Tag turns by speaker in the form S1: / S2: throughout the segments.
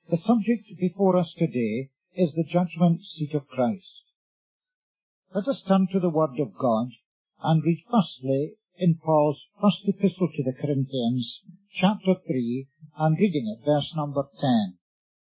S1: The subject before us today is the judgment seat of Christ. Let us turn to the Word of God and read firstly in Paul's first epistle to the Corinthians, chapter 3, and reading at verse number 10.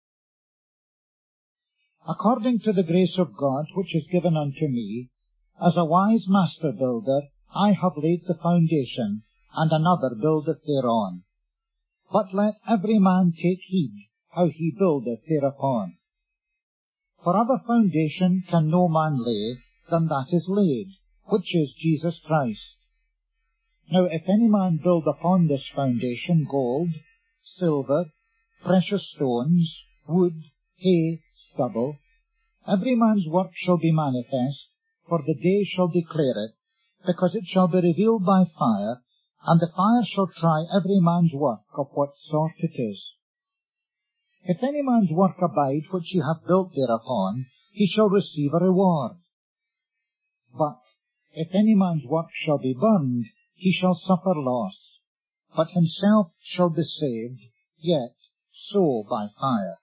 S1: According to the grace of God which is given unto me, as a wise master builder, I have laid the foundation, and another buildeth thereon. But let every man take heed how he buildeth thereupon. For other foundation can no man lay than that is laid, which is Jesus Christ. Now if any man build upon this foundation gold, silver, precious stones, wood, hay, stubble, every man's work shall be manifest, for the day shall declare it, because it shall be revealed by fire, and the fire shall try every man's work of what sort it is. If any man's work abide which he hath built thereupon, he shall receive a reward. But if any man's work shall be burned, he shall suffer loss, but himself shall be saved, yet so by fire.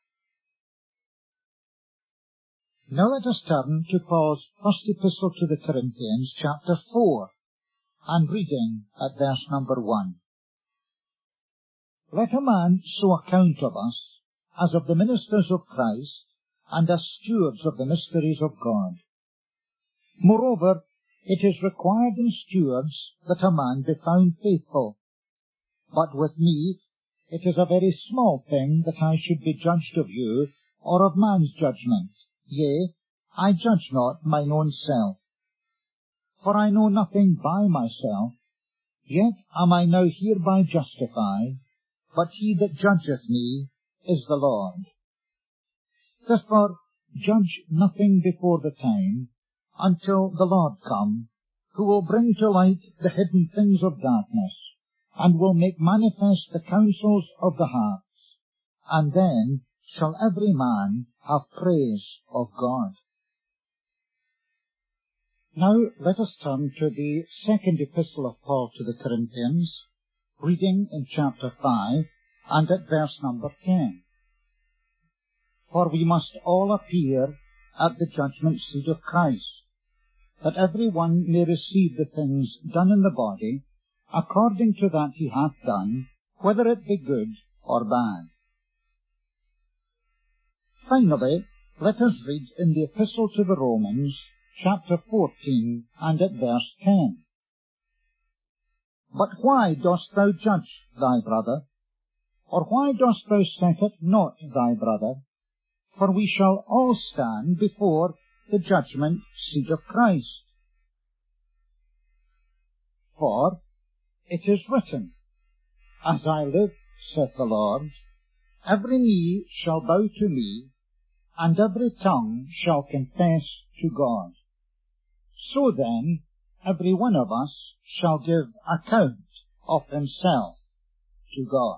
S1: Now let us turn to Paul's first epistle to the Corinthians, chapter 4, and reading at verse number 1. Let a man so account of us, as of the ministers of Christ, and as stewards of the mysteries of God. Moreover, it is required in stewards that a man be found faithful. But with me, it is a very small thing that I should be judged of you, or of man's judgment. Yea, I judge not mine own self. For I know nothing by myself, yet am I now hereby justified, but he that judgeth me is the Lord. Therefore judge nothing before the time, until the Lord come, who will bring to light the hidden things of darkness, and will make manifest the counsels of the hearts, and then shall every man have praise of God. Now let us turn to the second epistle of Paul to the Corinthians, reading in chapter 5, and at verse number 10. For we must all appear at the judgment seat of Christ, that every one may receive the things done in the body, according to that he hath done, whether it be good or bad. Finally, let us read in the epistle to the Romans, chapter 14, and at verse 10. But why dost thou judge thy brother? Or why dost thou set at naught thy brother? For we shall all stand before the judgment seat of Christ. For it is written, As I live, saith the Lord, every knee shall bow to me, and every tongue shall confess to God. So then, every one of us shall give account of himself to God.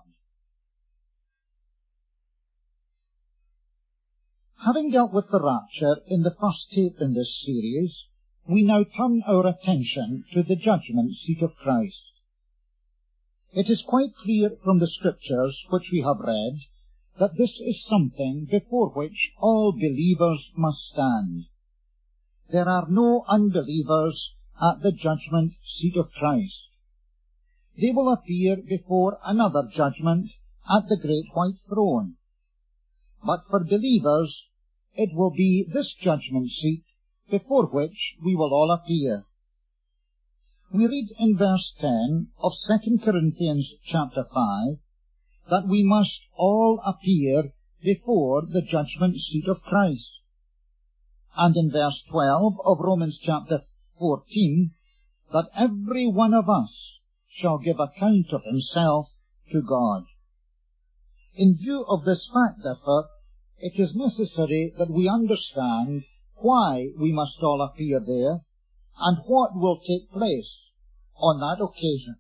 S1: Having dealt with the rapture in the first tape in this series, we now turn our attention to the judgment seat of Christ. It is quite clear from the Scriptures which we have read that this is something before which all believers must stand. There are no unbelievers at the judgment seat of Christ. They will appear before another judgment at the great white throne. But for believers, it will be this judgment seat before which we will all appear. We read in verse 10 of 2 Corinthians chapter 5 that we must all appear before the judgment seat of Christ. And in verse 12 of Romans chapter 14, that every one of us shall give account of himself to God. In view of this fact, therefore, it is necessary that we understand why we must all appear there, and what will take place on that occasion.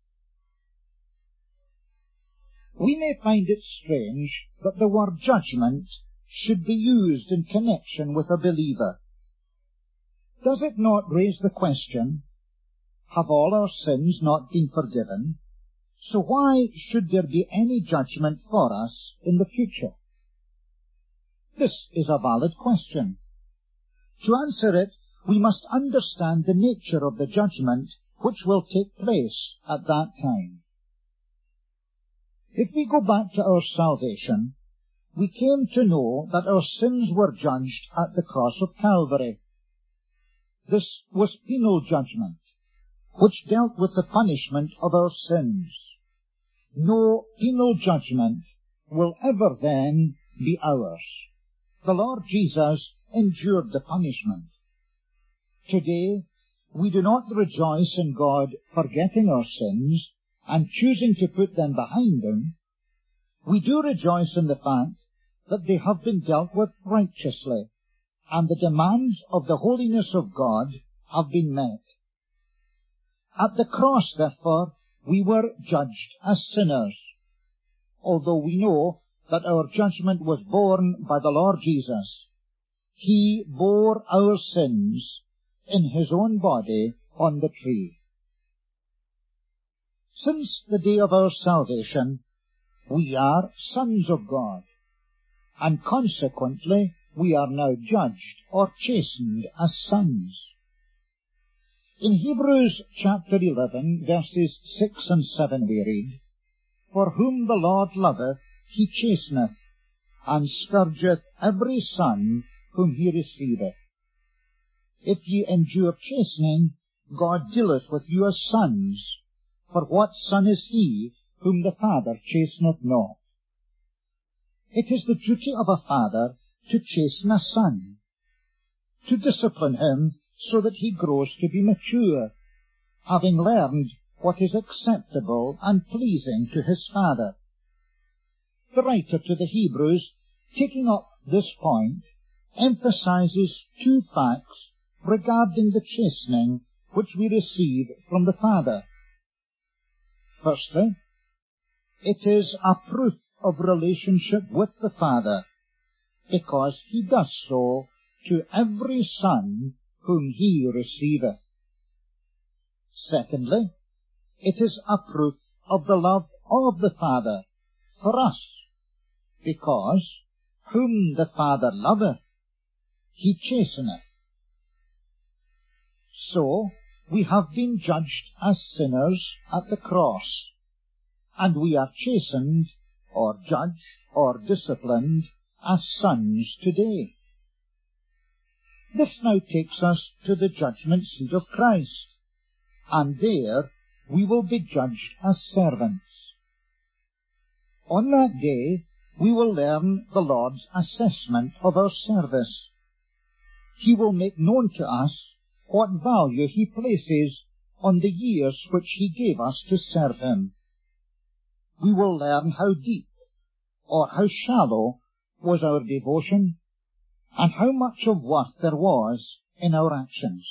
S1: We may find it strange that the word judgment should be used in connection with a believer. Does it not raise the question, have all our sins not been forgiven? So why should there be any judgment for us in the future? This is a valid question. To answer it, we must understand the nature of the judgment which will take place at that time. If we go back to our salvation, we came to know that our sins were judged at the cross of Calvary. This was penal judgment, which dealt with the punishment of our sins. No penal judgment will ever then be ours. The Lord Jesus endured the punishment. Today, we do not rejoice in God forgetting our sins and choosing to put them behind Him. We do rejoice in the fact that they have been dealt with righteously, and the demands of the holiness of God have been met. At the cross, therefore, we were judged as sinners, although we know that our judgment was borne by the Lord Jesus. He bore our sins in His own body on the tree. Since the day of our salvation, we are sons of God, and consequently we are now judged or chastened as sons. In Hebrews chapter 11, verses 6 and 7 we read, "For whom the Lord loveth, He chasteneth, and scourgeth every son whom He receiveth. If ye endure chastening, God dealeth with you as sons. For what son is he whom the Father chasteneth not?" It is the duty of a father to chasten a son, to discipline him so that he grows to be mature, having learned what is acceptable and pleasing to his Father. The writer to the Hebrews, taking up this point, emphasizes two facts regarding the chastening which we receive from the Father. Firstly, it is a proof of relationship with the Father, because He does so to every son whom He receiveth. Secondly, it is a proof of the love of the Father for us, because whom the Father loveth, He chasteneth. So, we have been judged as sinners at the cross, and we are chastened, or judged, or disciplined as sons today. This now takes us to the judgment seat of Christ, and there we will be judged as servants. On that day, we will learn the Lord's assessment of our service. He will make known to us what value He places on the years which He gave us to serve Him. We will learn how deep or how shallow was our devotion, and how much of worth there was in our actions.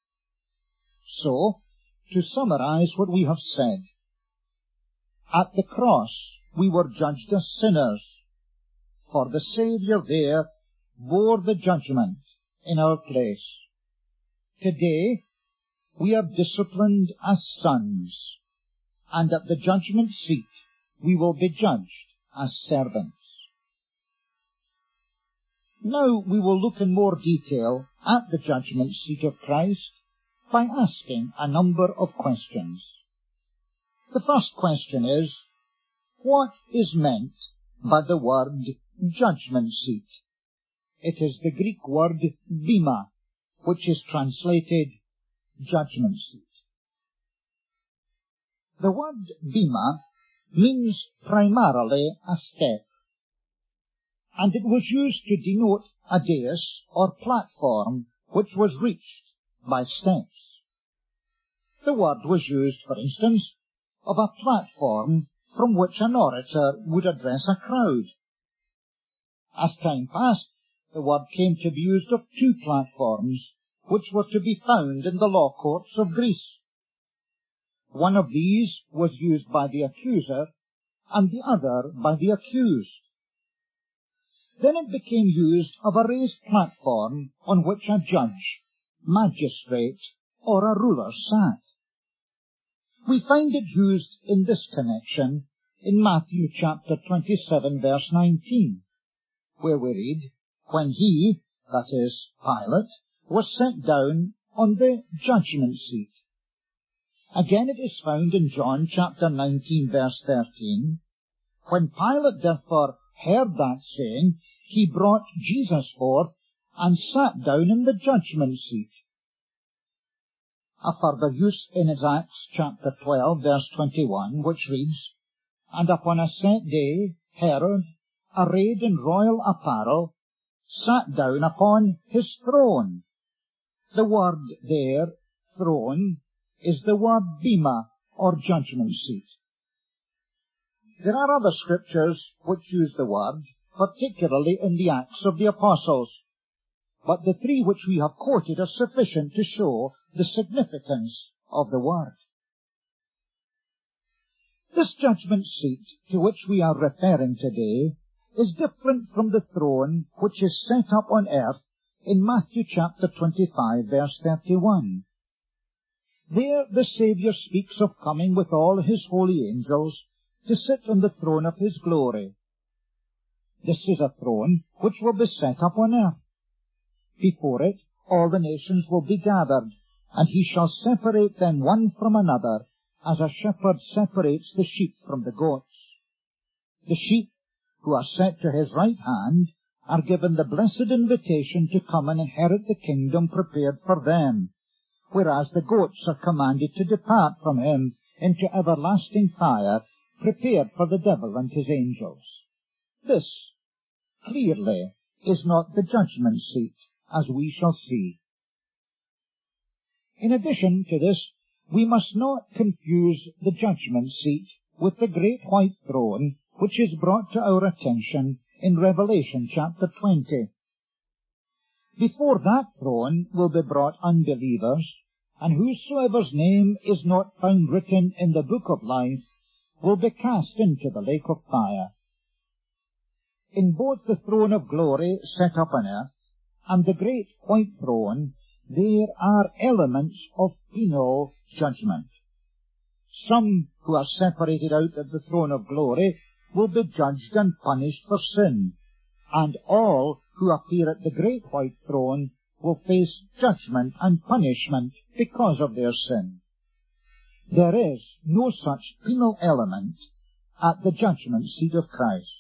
S1: So, to summarize what we have said, at the cross we were judged as sinners, for the Saviour there bore the judgment in our place. Today we are disciplined as sons, and at the judgment seat we will be judged as servants. Now we will look in more detail at the judgment seat of Christ by asking a number of questions. The first question is, what is meant by the word judgment seat? It is the Greek word bema, which is translated judgment seat. The word bema means primarily a step, and it was used to denote a dais or platform which was reached by steps. The word was used, for instance, of a platform from which an orator would address a crowd. As time passed, the word came to be used of two platforms which were to be found in the law courts of Greece. One of these was used by the accuser, and the other by the accused. Then it became used of a raised platform on which a judge, magistrate, or a ruler sat. We find it used in this connection in Matthew chapter 27, verse 19, where we read, when he, that is, Pilate, was set down on the judgment seat. Again it is found in John chapter 19 verse 13. When Pilate therefore heard that saying, he brought Jesus forth and sat down in the judgment seat. A further use in Acts chapter 12 verse 21, which reads, And upon a set day Herod, arrayed in royal apparel, sat down upon his throne. The word there, throne, is the word bema, or judgment seat. There are other scriptures which use the word, particularly in the Acts of the Apostles, but the three which we have quoted are sufficient to show the significance of the word. This judgment seat to which we are referring today is different from the throne which is set up on earth in Matthew chapter 25 verse 31. There the Saviour speaks of coming with all his holy angels to sit on the throne of his glory. This is a throne which will be set up on earth. Before it all the nations will be gathered, and he shall separate them one from another, as a shepherd separates the sheep from the goats. The sheep, who are set to his right hand, are given the blessed invitation to come and inherit the kingdom prepared for them, whereas the goats are commanded to depart from him into everlasting fire, prepared for the devil and his angels. This, clearly, is not the judgment seat, as we shall see. In addition to this, we must not confuse the judgment seat with the great white throne which is brought to our attention in Revelation chapter 20. Before that throne will be brought unbelievers, and whosoever's name is not found written in the book of life will be cast into the lake of fire. In both the throne of glory set up on earth and the great white throne, there are elements of penal judgment. Some who are separated out of the throne of glory will be judged and punished for sin, and all who appear at the great white throne will face judgment and punishment because of their sin. There is no such penal element at the judgment seat of Christ.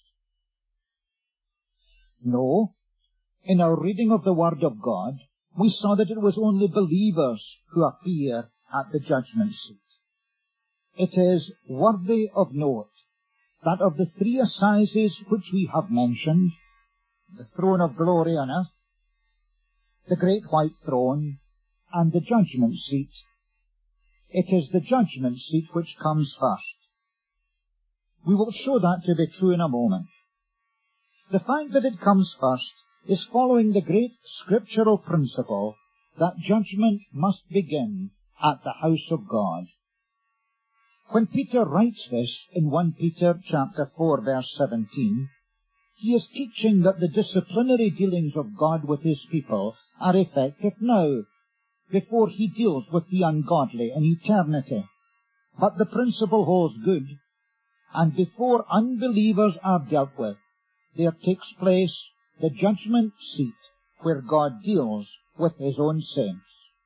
S1: No, in our reading of the Word of God, we saw that it was only believers who appear at the judgment seat. It is worthy of note that of the three assizes which we have mentioned, the throne of glory on earth, the great white throne, and the judgment seat, it is the judgment seat which comes first. We will show that to be true in a moment. The fact that it comes first is following the great scriptural principle that judgment must begin at the house of God. When Peter writes this in 1 Peter chapter 4 verse 17, he is teaching that the disciplinary dealings of God with his people are effective now, before he deals with the ungodly in eternity. But the principle holds good, and before unbelievers are dealt with, there takes place the judgment seat where God deals with his own saints.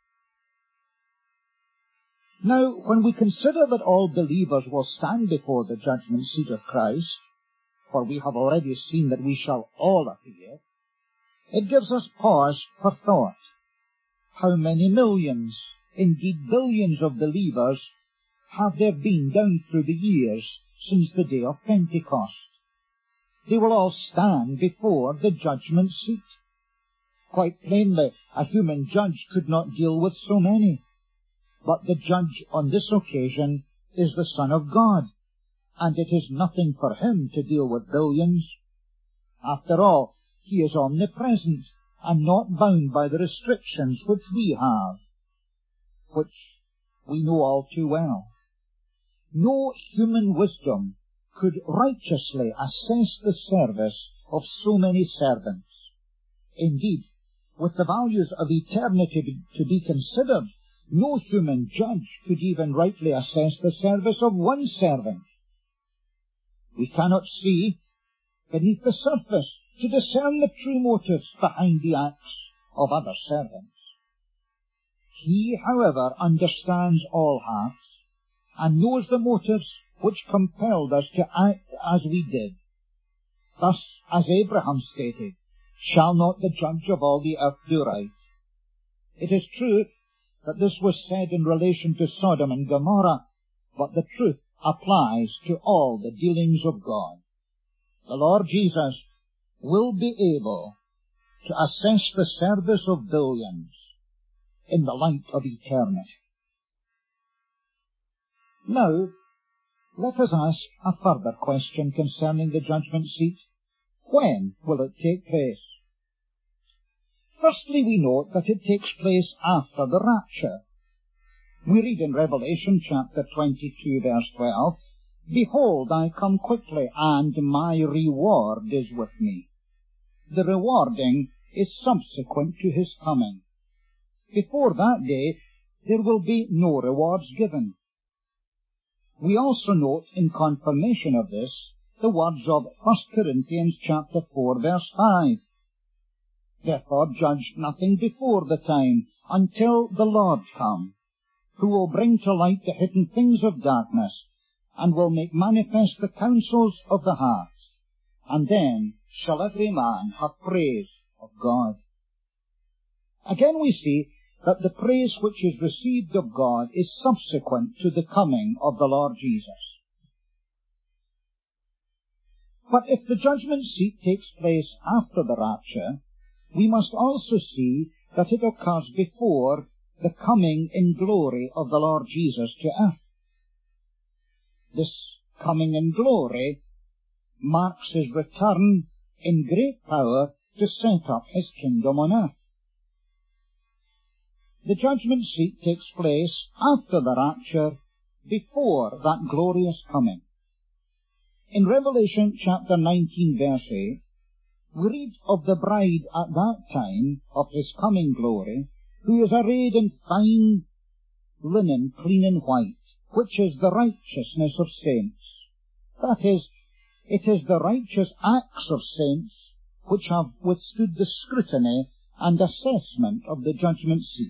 S1: Now, when we consider that all believers will stand before the judgment seat of Christ, for we have already seen that we shall all appear, it gives us pause for thought. How many millions, indeed billions of believers have there been down through the years since the day of Pentecost? They will all stand before the judgment seat. Quite plainly, a human judge could not deal with so many. But the judge on this occasion is the Son of God, and it is nothing for him to deal with billions. After all, he is omnipresent and not bound by the restrictions which we have, which we know all too well. No human wisdom could righteously assess the service of so many servants. Indeed, with the values of eternity to be considered, no human judge could even rightly assess the service of one servant. We cannot see beneath the surface to discern the true motives behind the acts of other servants. He, however, understands all hearts and knows the motives which compelled us to act as we did. Thus, as Abraham stated, shall not the judge of all the earth do right? It is true that this was said in relation to Sodom and Gomorrah, but the truth applies to all the dealings of God. The Lord Jesus will be able to assess the service of billions in the light of eternity. Now, let us ask a further question concerning the judgment seat. When will it take place? Firstly, we note that it takes place after the rapture. We read in Revelation chapter 22, verse 12, Behold, I come quickly, and my reward is with me. The rewarding is subsequent to his coming. Before that day, there will be no rewards given. We also note, in confirmation of this, the words of 1 Corinthians chapter 4, verse 5. Therefore judge nothing before the time, until the Lord come, who will bring to light the hidden things of darkness, and will make manifest the counsels of the hearts. And then shall every man have praise of God. Again we see that the praise which is received of God is subsequent to the coming of the Lord Jesus. But if the judgment seat takes place after the rapture, we must also see that it occurs before the coming in glory of the Lord Jesus to earth. This coming in glory marks his return in great power to set up his kingdom on earth. The judgment seat takes place after the rapture, before that glorious coming. In Revelation chapter 19, verse 8, we read of the bride at that time of his coming glory, who is arrayed in fine linen, clean and white, which is the righteousness of saints. That is, it is the righteous acts of saints which have withstood the scrutiny and assessment of the judgment seat.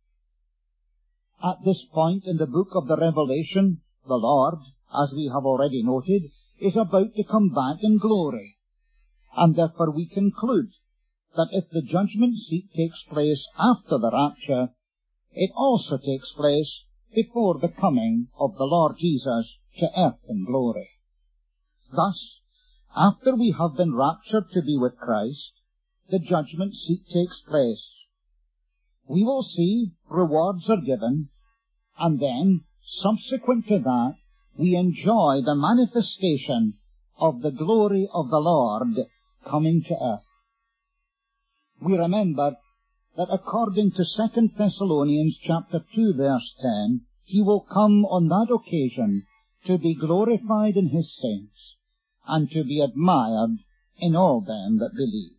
S1: At this point in the book of the Revelation, the Lord, as we have already noted, is about to come back in glory. And therefore we conclude that if the judgment seat takes place after the rapture, it also takes place before the coming of the Lord Jesus to earth in glory. Thus, after we have been raptured to be with Christ, the judgment seat takes place. We will see rewards are given, and then, subsequent to that, we enjoy the manifestation of the glory of the Lord coming to earth. We remember that according to 2 Thessalonians chapter 2, verse 10, he will come on that occasion to be glorified in his saints, and to be admired in all them that believe.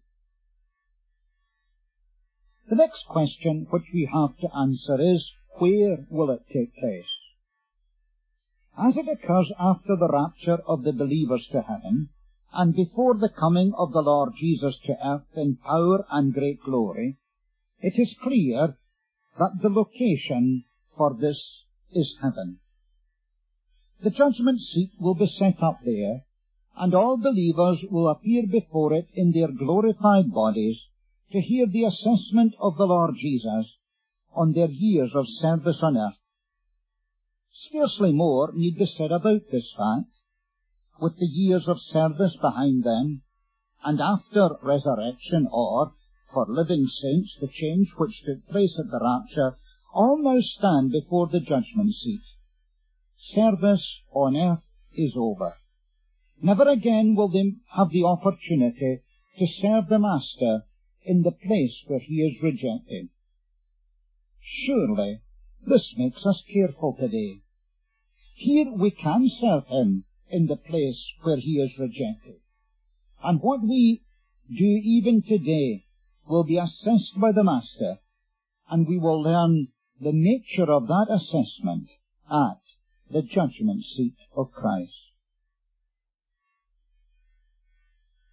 S1: The next question which we have to answer is, where will it take place? As it occurs after the rapture of the believers to heaven, and before the coming of the Lord Jesus to earth in power and great glory, it is clear that the location for this is heaven. The judgment seat will be set up there, and all believers will appear before it in their glorified bodies to hear the assessment of the Lord Jesus on their years of service on earth. Scarcely more need be said about this fact. With the years of service behind them, and after resurrection, or, for living saints, the change which took place at the rapture, all now stand before the judgment seat. Service on earth is over. Never again will they have the opportunity to serve the Master in the place where he is rejected. Surely this makes us careful today. Here we can serve him in the place where he is rejected. And what we do even today will be assessed by the Master, and we will learn the nature of that assessment at the judgment seat of Christ.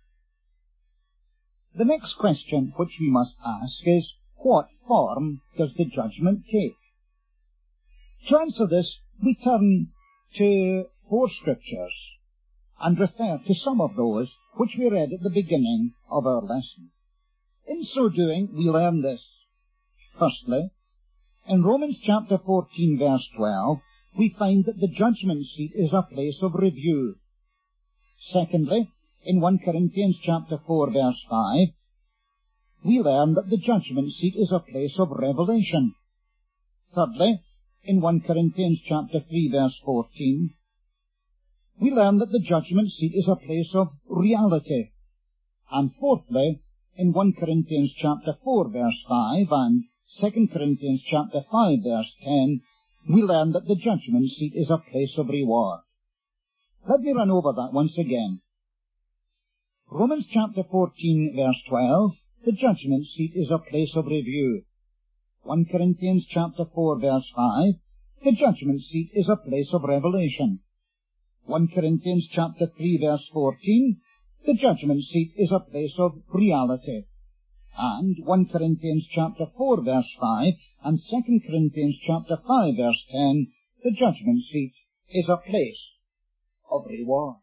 S1: The next question which we must ask is, what form does the judgment take? To answer this, we turn to 4 scriptures and refer to some of those which we read at the beginning of our lesson. In so doing, we learn this. Firstly, in Romans chapter 14, verse 12, we find that the judgment seat is a place of review. Secondly, in 1 Corinthians chapter 4, verse 5, we learn that the judgment seat is a place of revelation. Thirdly, in 1 Corinthians chapter 3, verse 14, we learn that the judgment seat is a place of reality. And fourthly, in 1 Corinthians chapter 4, verse 5, and 2 Corinthians chapter 5, verse 10, we learn that the judgment seat is a place of reward. Let me run over that once again. Romans chapter 14, verse 12, the judgment seat is a place of review. 1 Corinthians chapter 4, verse 5, the judgment seat is a place of revelation. 1 Corinthians chapter 3, verse 14, the judgment seat is a place of reality. And 1 Corinthians chapter 4, verse 5, and 2 Corinthians chapter 5, verse 10, the judgment seat is a place of reward.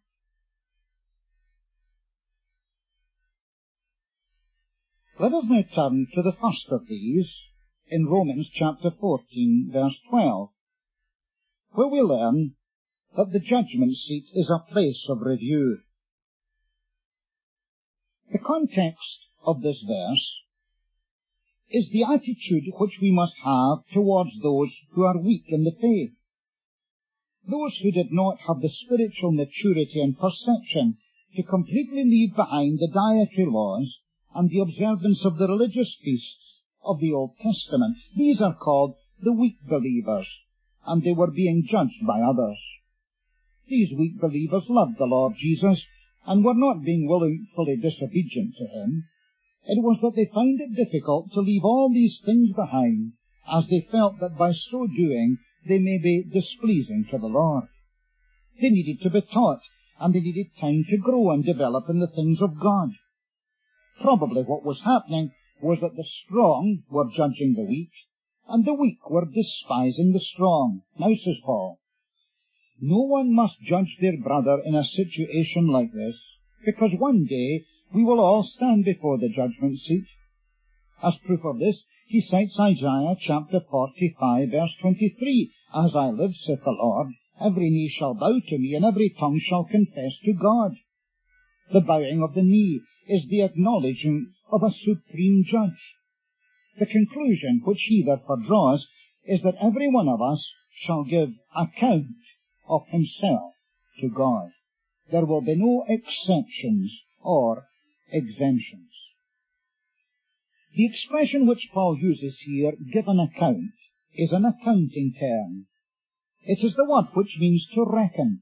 S1: Let us now turn to the first of these in Romans chapter 14, verse 12, where we learn that the judgment seat is a place of review. The context of this verse is the attitude which we must have towards those who are weak in the faith, those who did not have the spiritual maturity and perception to completely leave behind the dietary laws and the observance of the religious feasts of the Old Testament. These are called the weak believers, and they were being judged by others. These weak believers loved the Lord Jesus and were not being willfully disobedient to him. It was that they found it difficult to leave all these things behind, as they felt that by so doing they may be displeasing to the Lord. They needed to be taught, and they needed time to grow and develop in the things of God. Probably what was happening was that the strong were judging the weak, and the weak were despising the strong. Now, says Paul, no one must judge their brother in a situation like this, because one day we will all stand before the judgment seat. As proof of this, he cites Isaiah chapter 45, verse 23, As I live, saith the Lord, every knee shall bow to me, and every tongue shall confess to God. The bowing of the knee is the acknowledgement of a supreme judge. The conclusion which he therefore draws is that every one of us shall give account of himself to God. There will be no exceptions or exemptions. The expression which Paul uses here, give an account, is an accounting term. It is the word which means to reckon.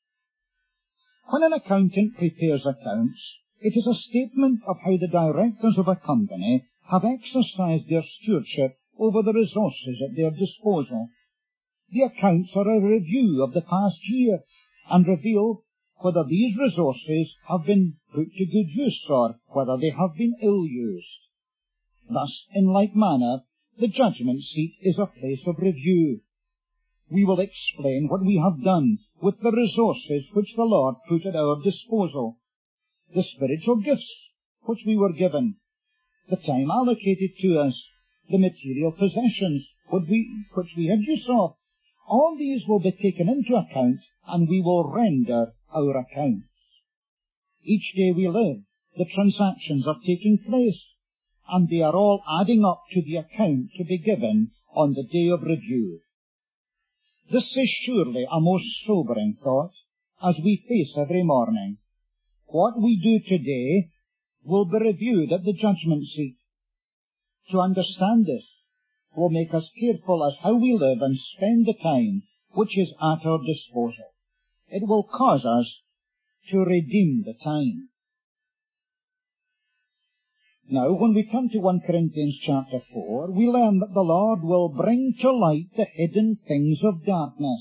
S1: When an accountant prepares accounts, it is a statement of how the directors of a company have exercised their stewardship over the resources at their disposal. The accounts are a review of the past year and reveal whether these resources have been put to good use or whether they have been ill-used. Thus, in like manner, the judgment seat is a place of review. We will explain what we have done with the resources which the Lord put at our disposal, the spiritual gifts which we were given, the time allocated to us, the material possessions which we had use of. All these will be taken into account, and we will render our accounts. Each day we live, the transactions are taking place, and they are all adding up to the account to be given on the day of review. This is surely a most sobering thought as we face every morning. What we do today will be reviewed at the judgment seat. To understand this will make us careful as how we live and spend the time which is at our disposal. It will cause us to redeem the time. Now, when we come to 1 Corinthians chapter 4, we learn that the Lord will bring to light the hidden things of darkness.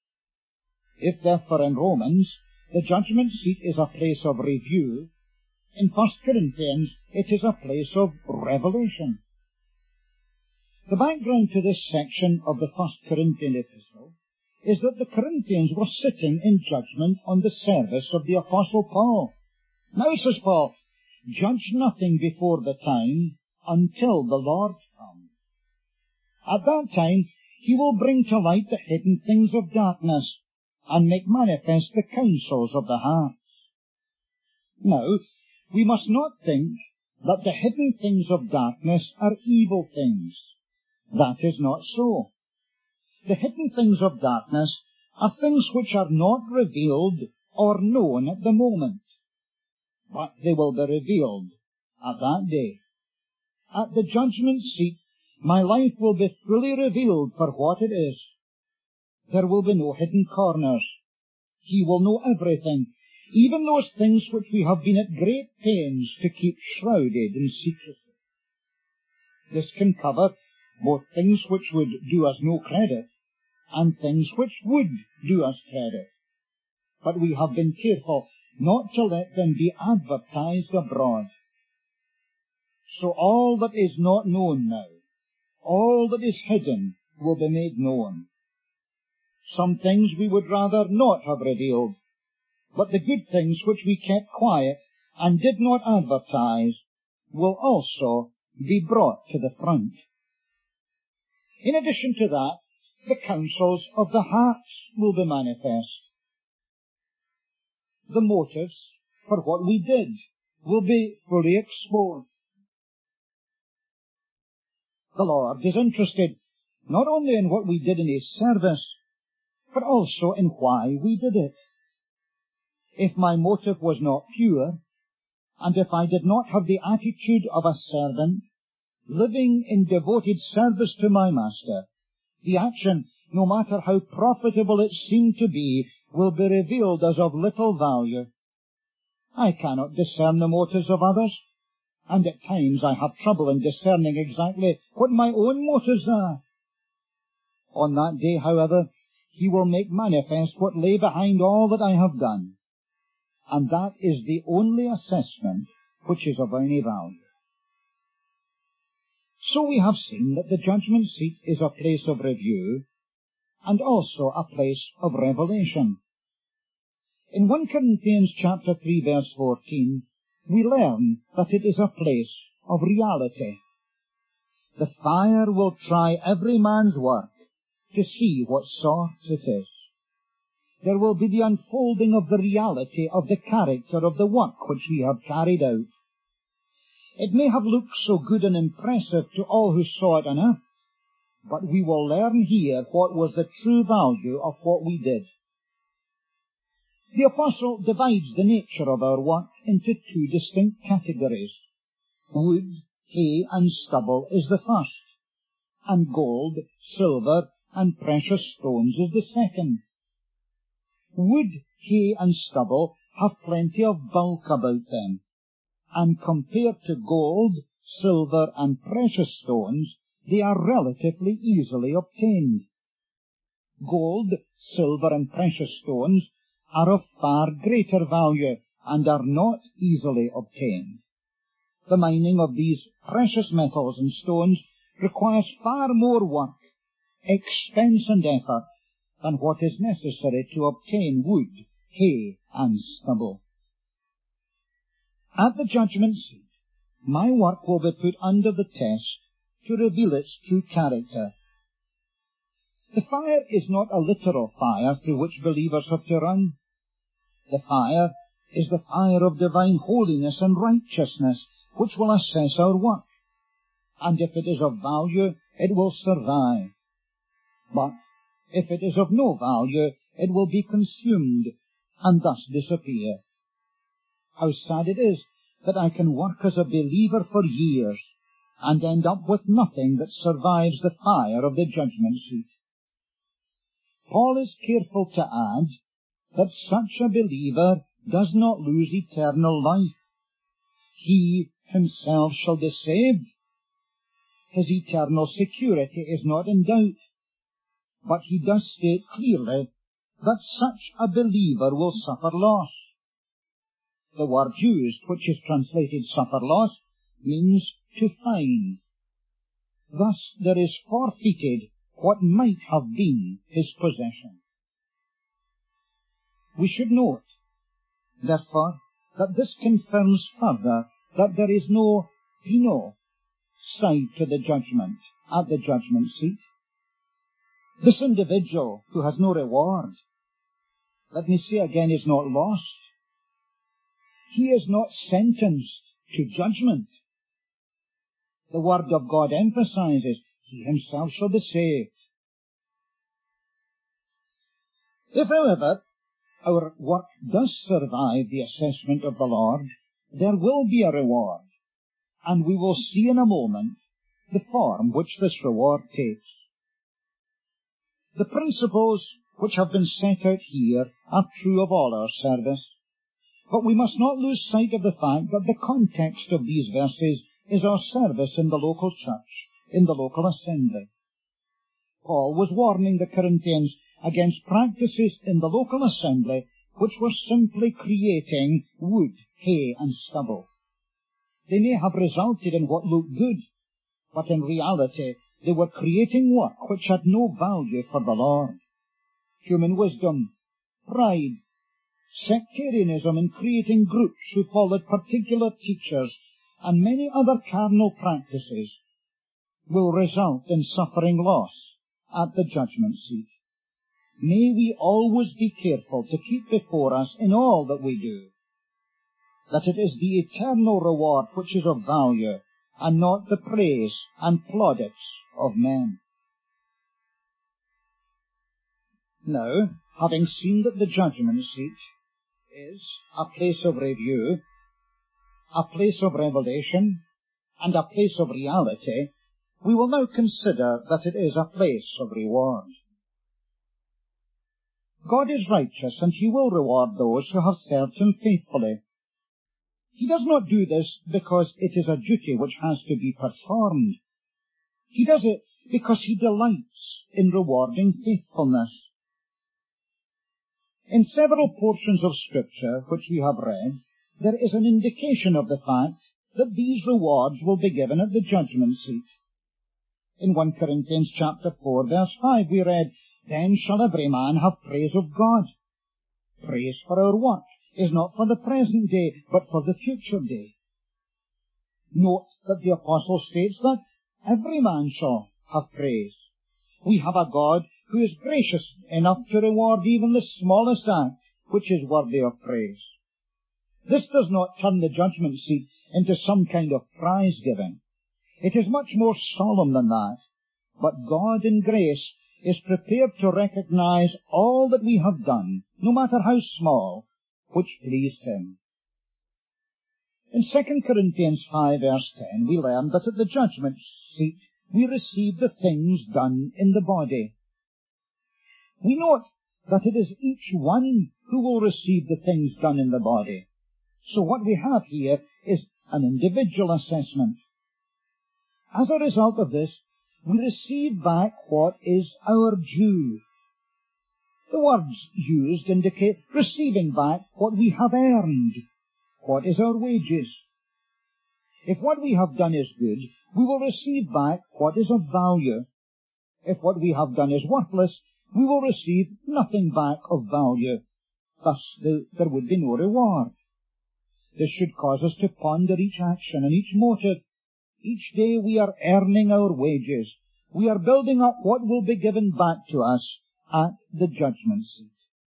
S1: If therefore in Romans the judgment seat is a place of review, In 1 Corinthians, it is a place of revelation. The background to this section of the 1 Corinthian epistle is that the Corinthians were sitting in judgment on the service of the Apostle Paul. Now, says Paul, judge nothing before the time until the Lord comes. At that time, he will bring to light the hidden things of darkness and make manifest the counsels of the hearts. Now, we must not think that the hidden things of darkness are evil things. That is not so. The hidden things of darkness are things which are not revealed or known at the moment, but they will be revealed at that day. At the judgment seat, my life will be fully revealed for what it is. There will be no hidden corners. He will know everything, even those things which we have been at great pains to keep shrouded in secrecy. This can cover both things which would do us no credit and things which would do us credit. But we have been careful not to let them be advertised abroad. So all that is not known now, all that is hidden, will be made known. Some things we would rather not have revealed, but the good things which we kept quiet and did not advertise will also be brought to the front. In addition to that, the counsels of the hearts will be manifest. The motives for what we did will be fully exposed. The Lord is interested not only in what we did in His service, but also in why we did it. If my motive was not pure, and if I did not have the attitude of a servant, living in devoted service to my Master, the action, no matter how profitable it seemed to be, will be revealed as of little value. I cannot discern the motives of others, and at times I have trouble in discerning exactly what my own motives are. On that day, however, He will make manifest what lay behind all that I have done, and that is the only assessment which is of any value. So we have seen that the judgment seat is a place of review and also a place of revelation. In 1 Corinthians chapter 3 verse 14, we learn that it is a place of reality. The fire will try every man's work to see what sort it is. There will be the unfolding of the reality of the character of the work which we have carried out. It may have looked so good and impressive to all who saw it on earth, but we will learn here what was the true value of what we did. The Apostle divides the nature of our work into two distinct categories. Wood, hay, and stubble is the first, and gold, silver, and precious stones is the second. Wood, hay, and stubble have plenty of bulk about them, and compared to gold, silver, and precious stones, they are relatively easily obtained. Gold, silver, and precious stones are of far greater value and are not easily obtained. The mining of these precious metals and stones requires far more work, expense, and effort than what is necessary to obtain wood, hay, and stubble. At the judgment seat, my work will be put under the test to reveal its true character. The fire is not a literal fire through which believers have to run. The fire is the fire of divine holiness and righteousness, which will assess our work, and if it is of value, it will survive. But if it is of no value, it will be consumed and thus disappear. How sad it is that I can work as a believer for years and end up with nothing that survives the fire of the judgment seat. Paul is careful to add that such a believer does not lose eternal life. He himself shall be saved. His eternal security is not in doubt, but he does state clearly that such a believer will suffer loss. The word used, which is translated suffer loss, means to fine. Thus there is forfeited what might have been his possession. We should note, therefore, that this confirms further that there is no penal side to the judgment at the judgment seat. This individual who has no reward, let me say again, is not lost. He is not sentenced to judgment. The Word of God emphasizes, he himself shall be saved. If, however, our work does survive the assessment of the Lord, there will be a reward, and we will see in a moment the form which this reward takes. The principles which have been set out here are true of all our service, but we must not lose sight of the fact that the context of these verses is our service in the local church, in the local assembly. Paul was warning the Corinthians against practices in the local assembly which were simply creating wood, hay, and stubble. They may have resulted in what looked good, but in reality they were creating work which had no value for the Lord. Human wisdom, pride, sectarianism in creating groups who followed particular teachers, and many other carnal practices will result in suffering loss at the judgment seat. May we always be careful to keep before us in all that we do that it is the eternal reward which is of value, and not the praise and plaudits of men. Now, having seen that the judgment seat is a place of review, a place of revelation, and a place of reality, we will now consider that it is a place of reward. God is righteous, and he will reward those who have served him faithfully. He does not do this because it is a duty which has to be performed. He does it because he delights in rewarding faithfulness. In several portions of Scripture which we have read, there is an indication of the fact that these rewards will be given at the judgment seat. In 1 Corinthians chapter 4, verse 5, we read, "Then shall every man have praise of God." Praise for our work is not for the present day, but for the future day. Note that the apostle states that every man shall have praise. We have a God who is gracious enough to reward even the smallest act which is worthy of praise. This does not turn the judgment seat into some kind of prize giving. It is much more solemn than that. But God in grace is prepared to recognize all that we have done, no matter how small, which pleased him. In 2 Corinthians 5 verse 10 we learn that at the judgment seat we receive the things done in the body. We note that it is each one who will receive the things done in the body. So what we have here is an individual assessment. As a result of this, we receive back what is our due. The words used indicate receiving back what we have earned. What is our wages? If what we have done is good, we will receive back what is of value. If what we have done is worthless, we will receive nothing back of value. Thus there would be no reward. This should cause us to ponder each action and each motive. Each day we are earning our wages. We are building up what will be given back to us at the judgment seat.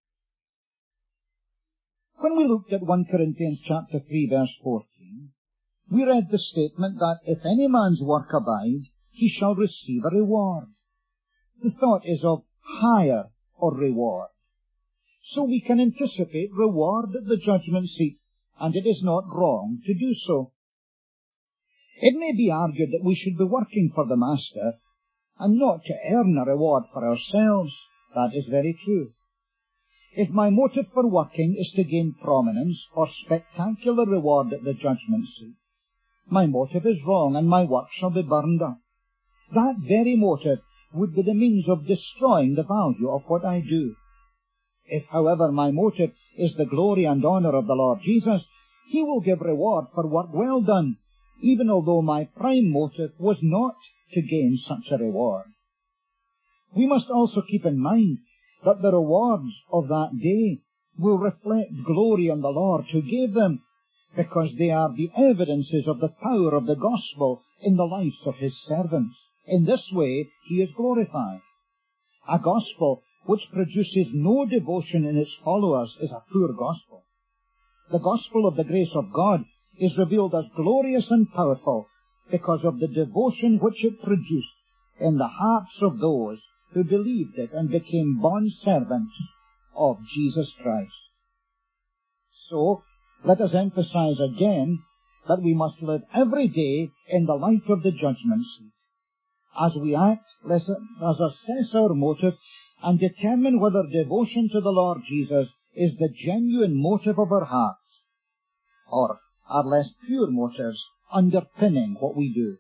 S1: When we looked at 1 Corinthians chapter 3 verse 14, we read the statement that if any man's work abide, he shall receive a reward. The thought is of hire or reward. So we can anticipate reward at the judgment seat, and it is not wrong to do so. It may be argued that we should be working for the Master and not to earn a reward for ourselves. That is very true. If my motive for working is to gain prominence or spectacular reward at the judgment seat, my motive is wrong and my work shall be burned up. That very motive would be the means of destroying the value of what I do. If, however, my motive is the glory and honor of the Lord Jesus, He will give reward for work well done, even although my prime motive was not to gain such a reward. We must also keep in mind that the rewards of that day will reflect glory on the Lord who gave them, because they are the evidences of the power of the gospel in the lives of his servants. In this way, he is glorified. A gospel which produces no devotion in its followers is a poor gospel. The gospel of the grace of God is revealed as glorious and powerful because of the devotion which it produced in the hearts of those who believed it and became bond servants of Jesus Christ. So, let us emphasize again that we must live every day in the light of the judgment seat. As we act, let us assess our motive and determine whether devotion to the Lord Jesus is the genuine motive of our hearts, or are less pure motives underpinning what we do.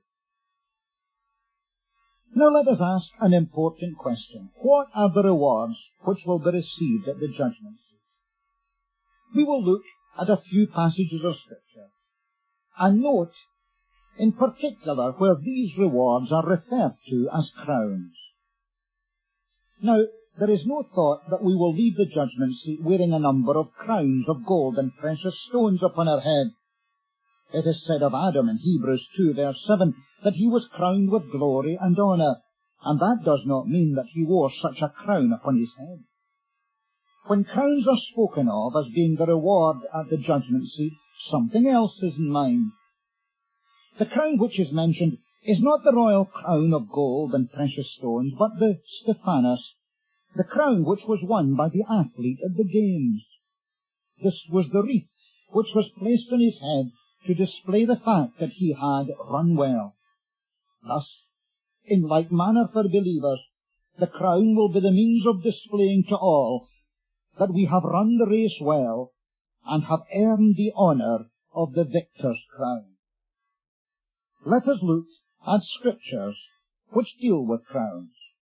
S1: Now let us ask an important question. What are the rewards which will be received at the judgment seat? We will look at a few passages of Scripture and note in particular where these rewards are referred to as crowns. Now, there is no thought that we will leave the judgment seat wearing a number of crowns of gold and precious stones upon our head. It is said of Adam in Hebrews 2 verse 7 that he was crowned with glory and honour, and that does not mean that he wore such a crown upon his head. When crowns are spoken of as being the reward at the judgment seat, something else is in mind. The crown which is mentioned is not the royal crown of gold and precious stones, but the Stephanos, the crown which was won by the athlete at the games. This was the wreath which was placed on his head to display the fact that he had run well. Thus, in like manner for believers, the crown will be the means of displaying to all that we have run the race well and have earned the honour of the victor's crown. Let us look at scriptures which deal with crowns.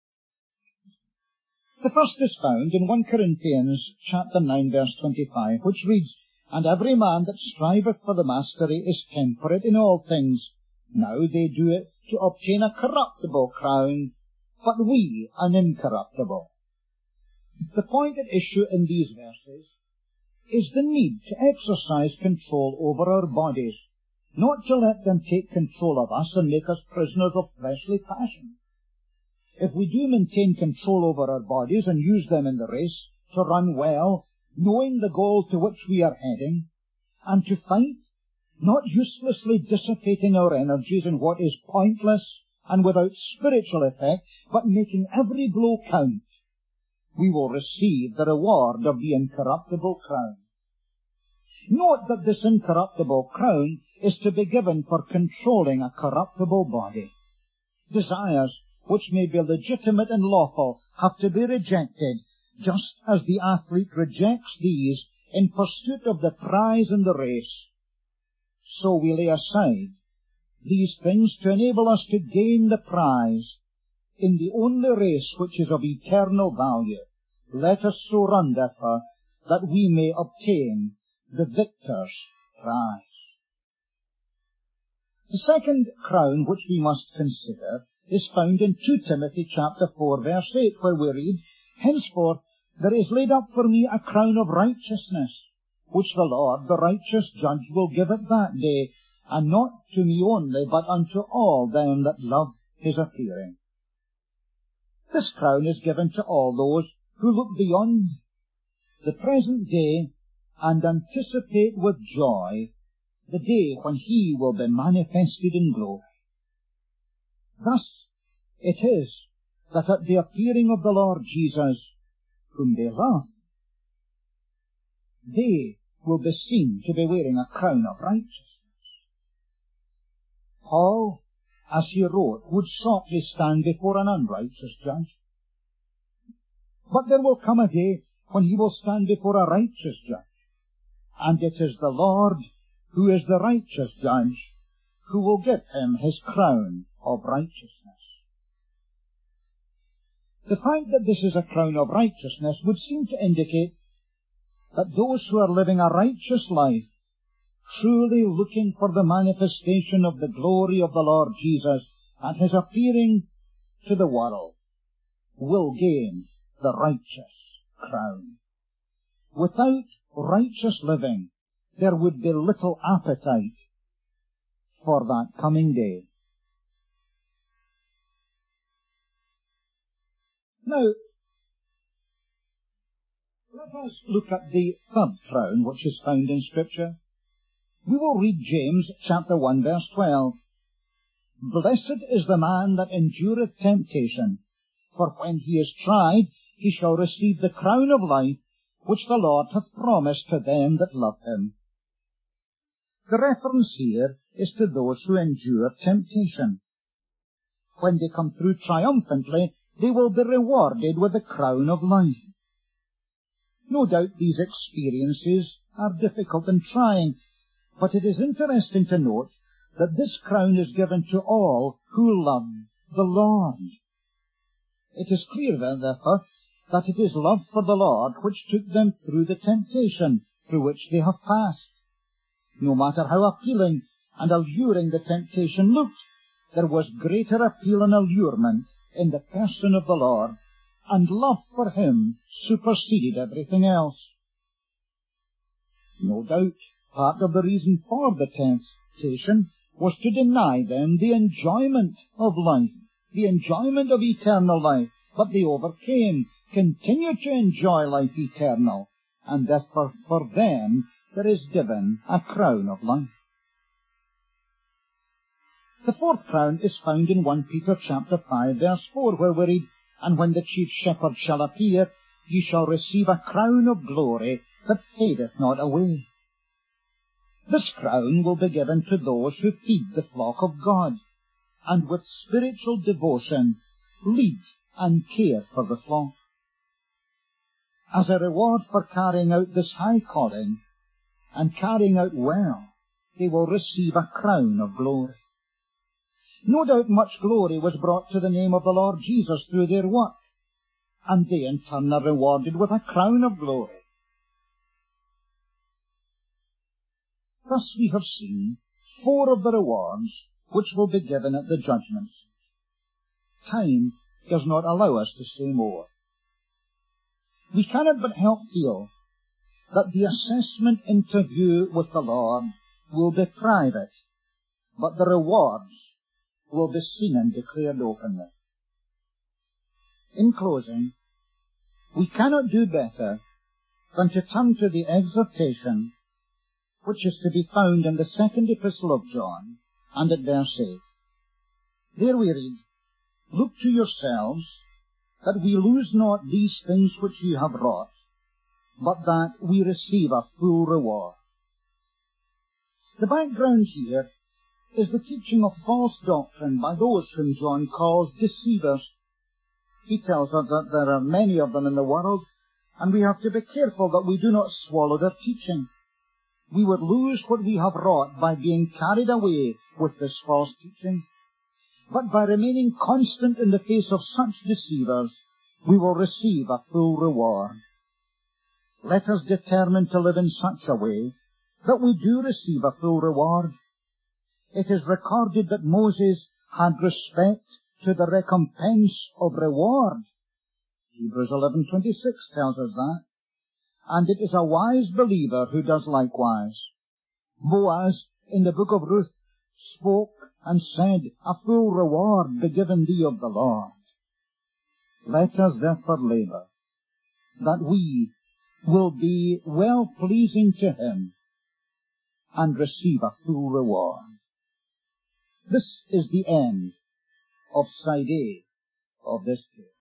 S1: The first is found in 1 Corinthians chapter 9 verse 25, which reads, "And every man that striveth for the mastery is temperate in all things. Now they do it to obtain a corruptible crown, but we an incorruptible." The point at issue in these verses is the need to exercise control over our bodies, not to let them take control of us and make us prisoners of fleshly passion. If we do maintain control over our bodies and use them in the race to run well, knowing the goal to which we are heading, and to fight, not uselessly dissipating our energies in what is pointless and without spiritual effect, but making every blow count, we will receive the reward of the incorruptible crown. Note that this incorruptible crown is to be given for controlling a corruptible body. Desires which may be legitimate and lawful have to be rejected, just as the athlete rejects these in pursuit of the prize in the race. So we lay aside these things to enable us to gain the prize in the only race which is of eternal value. Let us so run, therefore, that we may obtain the victor's prize. The second crown which we must consider is found in 2 Timothy chapter 4 verse 8, where we read, "Henceforth there is laid up for me a crown of righteousness, which the Lord, the righteous judge, will give at that day, and not to me only, but unto all them that love his appearing." This crown is given to all those who look beyond the present day and anticipate with joy the day when he will be manifested in glory. Thus it is that at the appearing of the Lord Jesus, whom they love, they will be seen to be wearing a crown of righteousness. Paul, as he wrote, would shortly stand before an unrighteous judge. But there will come a day when he will stand before a righteous judge, and it is the Lord, who is the righteous judge, who will give him his crown of righteousness. The fact that this is a crown of righteousness would seem to indicate that those who are living a righteous life truly looking for the manifestation of the glory of the Lord Jesus at his appearing to the world, will gain the righteous crown. Without righteous living, there would be little appetite for that coming day. Now, let us look at the third crown which is found in Scripture. We will read James chapter 1 verse 12. Blessed is the man that endureth temptation, for when he is tried, he shall receive the crown of life, which the Lord hath promised to them that love him. The reference here is to those who endure temptation. When they come through triumphantly, they will be rewarded with the crown of life. No doubt these experiences are difficult and trying, but it is interesting to note that this crown is given to all who love the Lord. It is clear, therefore, that it is love for the Lord which took them through the temptation through which they have passed. No matter how appealing and alluring the temptation looked, there was greater appeal and allurement in the person of the Lord, and love for him superseded everything else. No doubt, part of the reason for the temptation was to deny them the enjoyment of life, the enjoyment of eternal life, but they overcame, continued to enjoy life eternal, and therefore for them there is given a crown of life. The fourth crown is found in 1 Peter chapter 5 verse 4, where we read, And when the chief shepherd shall appear, ye shall receive a crown of glory that fadeth not away. This crown will be given to those who feed the flock of God, and with spiritual devotion lead and care for the flock. As a reward for carrying out this high calling, and carrying out well, they will receive a crown of glory. No doubt much glory was brought to the name of the Lord Jesus through their work, and they in turn are rewarded with a crown of glory. Thus we have seen 4 of the rewards which will be given at the judgment seat. Time does not allow us to say more. We cannot but help feel that the assessment interview with the Lord will be private, but the rewards will be seen and declared openly. In closing, we cannot do better than to turn to the exhortation which is to be found in the second epistle of John, and at verse 8. There we read, Look to yourselves, that we lose not these things which ye have wrought, but that we receive a full reward. The background here is the teaching of false doctrine by those whom John calls deceivers. He tells us that there are many of them in the world, and we have to be careful that we do not swallow their teaching. We would lose what we have wrought by being carried away with this false teaching. But by remaining constant in the face of such deceivers, we will receive a full reward. Let us determine to live in such a way that we do receive a full reward. It is recorded that Moses had respect to the recompense of reward. Hebrews 11:26 tells us that. And it is a wise believer who does likewise. Boaz, in the book of Ruth, spoke and said, A full reward be given thee of the Lord. Let us therefore labor, that we will be well-pleasing to him, and receive a full reward. This is the end of side A of this tale.